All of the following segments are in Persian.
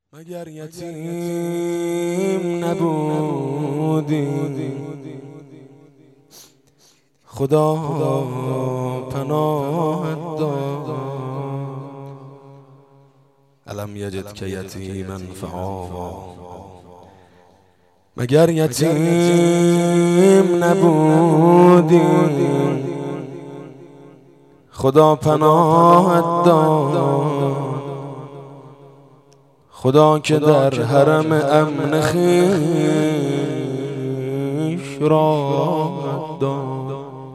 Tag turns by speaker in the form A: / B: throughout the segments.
A: مگر یتیم نبودی خدا پناهت داد. الم یجدک یتیما فآوی. مگر یتیم نبودی خدا پناهت داد. خدا که در حرم امن خویش راحت داد.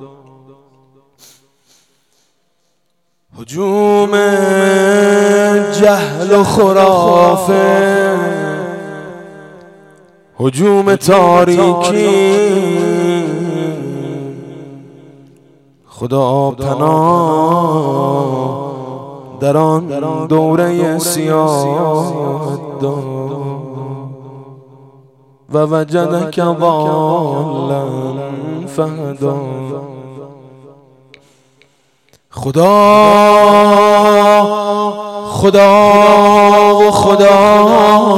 A: هجوم جهل و خرافه، هجوم تاریکی، خدا پناه در آن دوره سیاه داد. و وجدک ضالا فهدا. خدا خدا و خدا،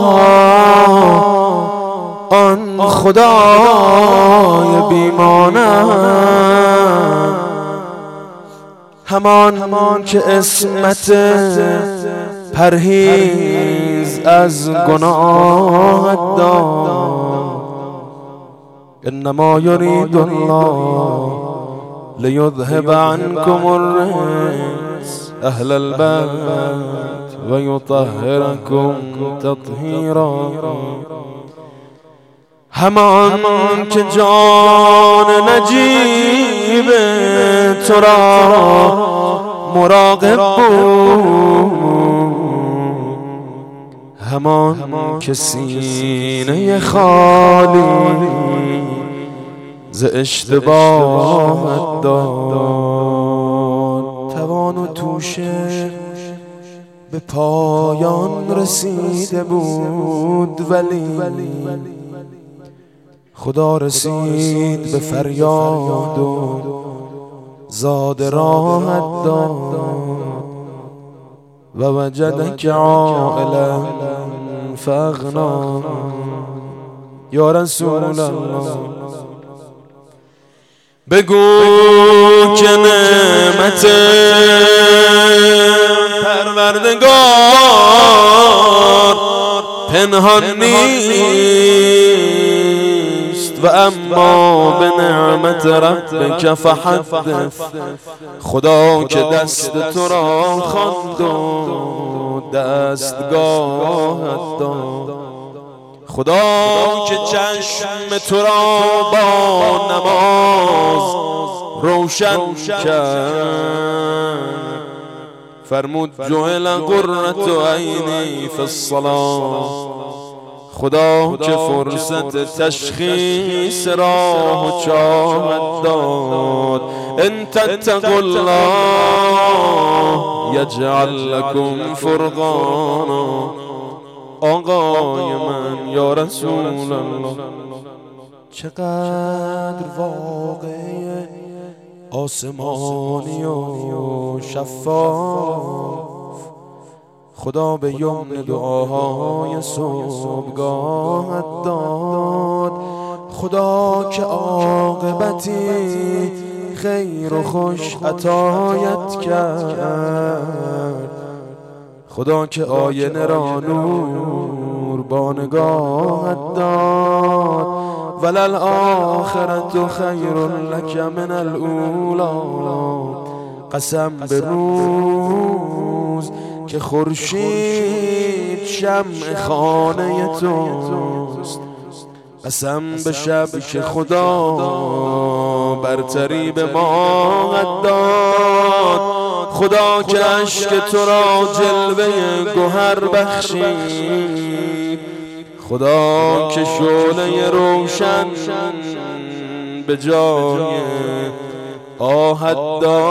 A: آن خدای بیمانم، همان که عصمت پرهیز از گناه داد. انما یرید الله لیذهب عنکم الرجس اهل البیت و یطهرکم تطهیرا. همان که جان نجیب تو را مراقب بود، همان که سینه خالی ز اشتباهت داد. توان و توشه به پایان رسیده بود، ولی خدا رسید به فریاد و زاد راحت داد. و وجدک عائلا فاغنا. یا رسول الله بگو که نعمت پروردگار پنهان نیست، و اما به نعمت ربک فحدث. خدا که دست تو را خواند و دستگاهت داد. خدا که چشم تو را با نماز روشن کرد، فرمود جعل قرة عینی فی الصلاة. خدا که فرصت تشخیص راه و چاهت داد. ان تتقوا الله یجعل لکم فرقانا. آقای من یا رسول الله، چقدر واقعی آسمانی و شفاف خدا به یمن دعاهای صبحگاهت داد. خدا که عاقبتی خیر و خوش عطایت کرد. خدا که آینه را نور با نگاهت داد. وللآخرة خیر لک من الاولی. قسم به روز که خورشید شمع خانه توست. قسم به شب که خدا برتری به ما داد. خدا که اشک تو را جلوه گوهر بخشید. خدا که شعله روشن به جای آهت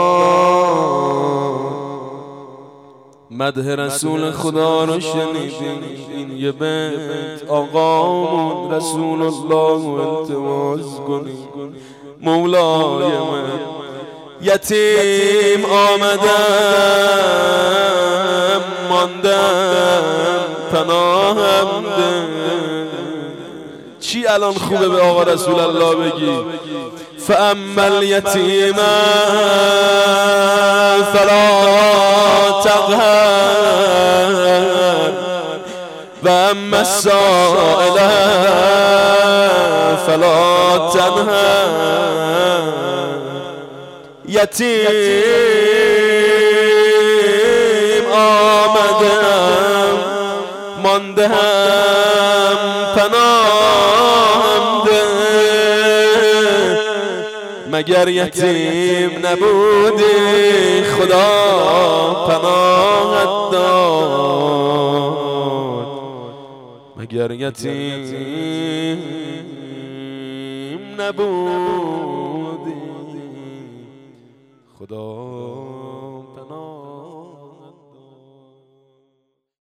A: داد. مدح رسول خدا رو شنیدین؟ این یه بیت آقامون رسول الله التماس کنید. مولای من یتیم آمدم ماندم پناهم ده. چی الان خوبه به آقا رسول الله بگی؟ فاما الیتیم فلا تقهر و اما السائل فلا تنهر. یتیم آمدم ماندم پناهم ده. مگر یتیم نبودی خدا پناهت داد. مگر یتیم نبودی خدا